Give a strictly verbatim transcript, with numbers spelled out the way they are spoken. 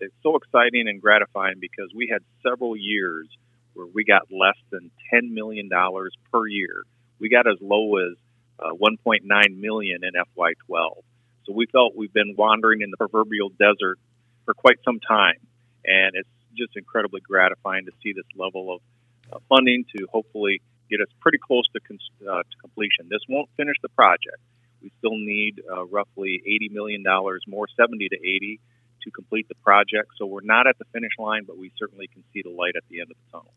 it's so exciting and gratifying because we had several years where we got less than ten million dollars per year. We got as low as uh, one point nine million dollars in F Y twelve. So we felt we've been wandering in the proverbial desert for quite some time, and it's just incredibly gratifying to see this level of uh, funding to hopefully get us pretty close to, con- uh, to completion. This won't finish the project. We still need uh, roughly eighty million dollars more, seventy to eighty, to complete the project. So we're not at the finish line, but we certainly can see the light at the end of the tunnel.